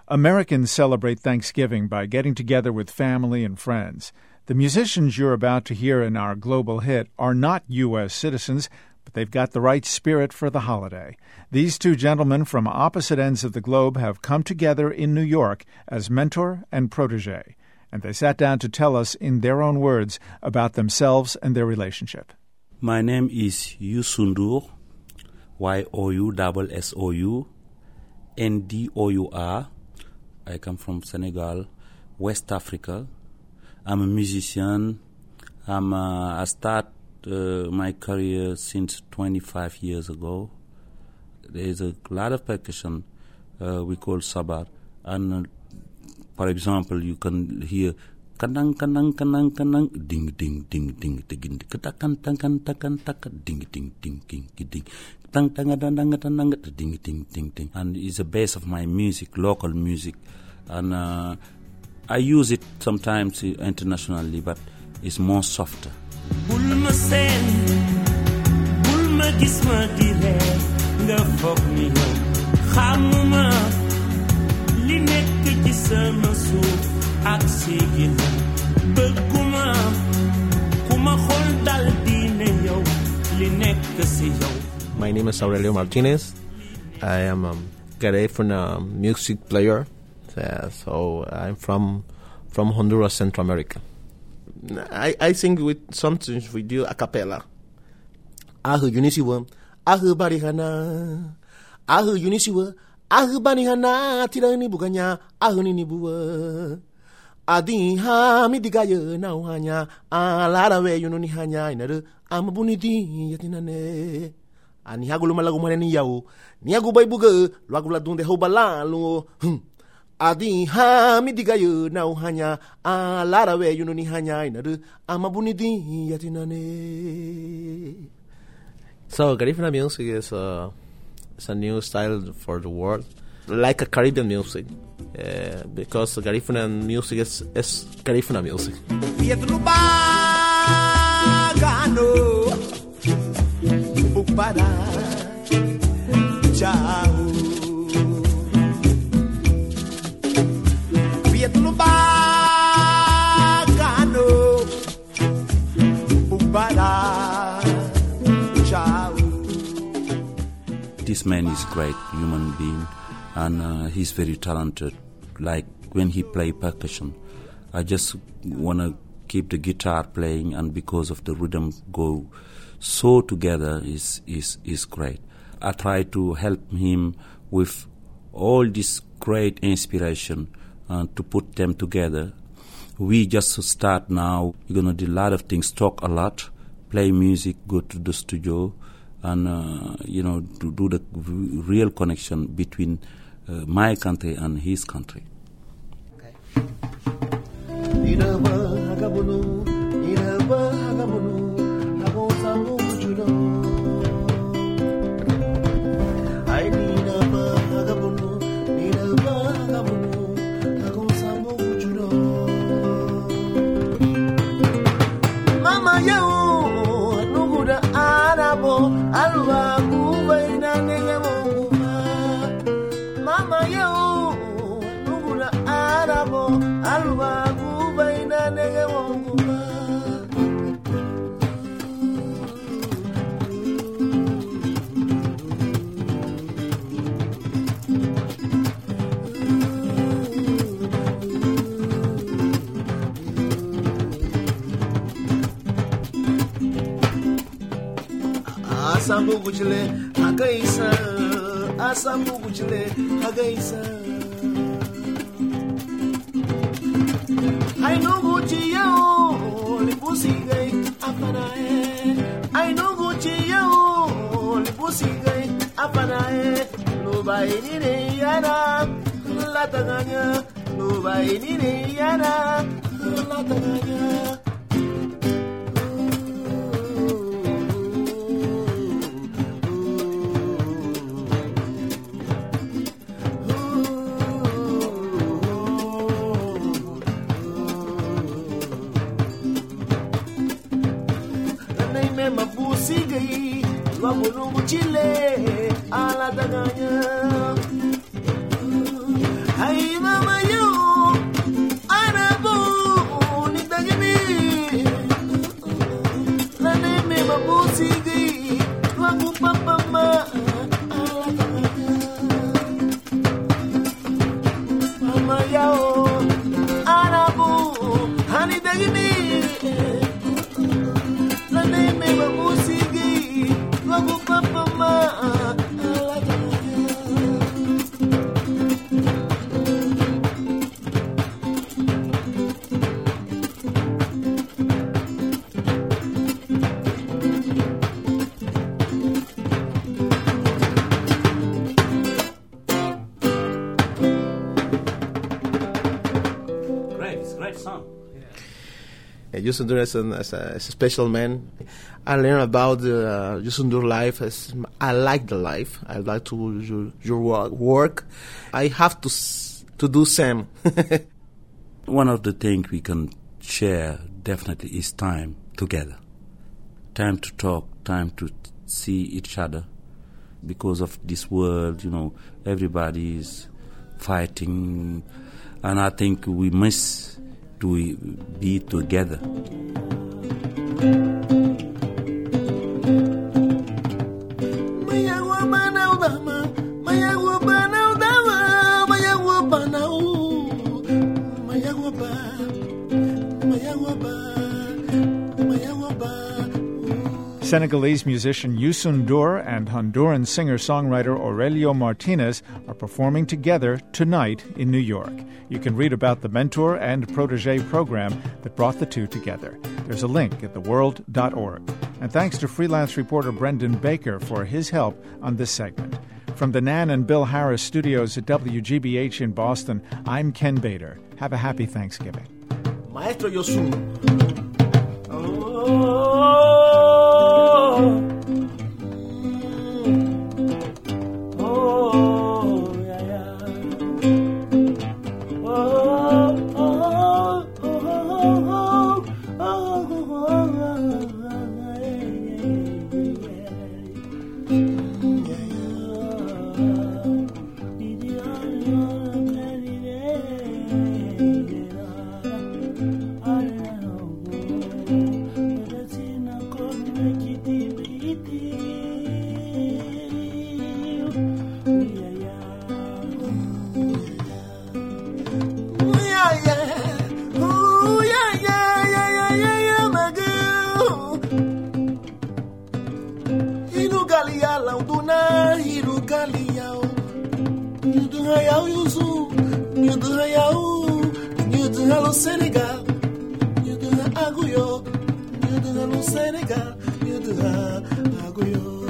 Americans celebrate Thanksgiving by getting together with family and friends. The musicians you're about to hear in our global hit are not U.S. citizens, but they've got the right spirit for the holiday. These two gentlemen from opposite ends of the globe have come together in New York as mentor and protege, and they sat down to tell us in their own words about themselves and their relationship. My name is Youssou Ndour, YOUSSOUNDOUR. I come from Senegal, West Africa. I'm a musician. I started my career since 25 years ago. There is a lot of percussion we call sabar. And for example, you can hear kanang kanang kanang kanang ding ding ding ding ding katakan tangan takan takan ding ding ding ding ding tang tang dang dang dang ding ding ding ding, and it's the base of my music, local music, and I use it sometimes internationally, but it's more softer. Bulma sen, bulma gisma dire, nga fok mi ho, xamuma li nekk ci sama suuf ak sigina, bëgguma kuma xol dal dine yow li nekk si yow. My name is Aurelio Martinez. I am a Garifuna music player. So I'm from Honduras, Central America. I sing with something we do a cappella. Ahu Unisiwa, Ahu Barihana, Ahu Unisiwa, Ahu Barihana, Tirani Buganya, Ahu Nibua. Adi ha midigaya now hanya, Alarawe Unihanya, in Amabunidi Yatinane. Ani hagulu malagumane ni yao, Niagu by Buga, Lagula Dunde Hobalalo. Adi ha midigayo na uhanya larawe yununi hanya inaru amabunidi yatinane. So Garifuna music is a new style for the world, like a Caribbean music, because Garifuna music is Garifuna music. This man is great human being, and he's very talented. Like when he play percussion, I just want to keep the guitar playing, and because of the rhythm go so together is great. I try to help him with all this great inspiration to put them together. We just start now. We're going to do a lot of things, talk a lot, play music, go to the studio, and, to do the real connection between my country and his country. Asambu Guchile, Hagaisa, Asambu Guchile, Hagaisa. I know Guchio, Lipusigay, Apanae. I know Guchio, Lipusigay, Apanae. Nubai ni yana, Lataganya, Nubai ni yana, Lataganya. Mabusigay, Wabunu Chile, Aladaganya. I Youssou N'Dour is a special man. I learned about Youssou N'Dour life. I like the life. I like to your work. I have to do same. One of the things we can share definitely is time together. Time to talk, time to see each other. Because of this world, everybody is fighting. And I think we must to be together. Senegalese musician Youssou N'Dour and Honduran singer-songwriter Aurelio Martinez are performing together tonight in New York. You can read about the Mentor and Protégé program that brought the two together. There's a link at theworld.org. And thanks to freelance reporter Brendan Baker for his help on this segment. From the Nan and Bill Harris studios at WGBH in Boston, I'm Ken Bader. Have a happy Thanksgiving. Maestro Youssou. Senegal, you do Aguyo, Senegal, you do Aguyo.